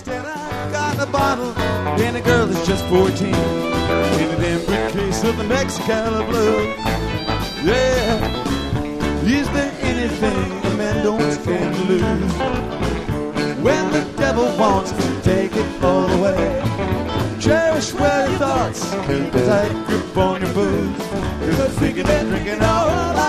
Instead I've got a bottle and a girl that's just 14 in a damn good case of the Mexicali blood. Yeah. Is there anything a man don't stand to lose? When the devil wants to take it all away, cherish well your thoughts, keep a tight grip on your booze. 'Cause I'm thinking and drinking all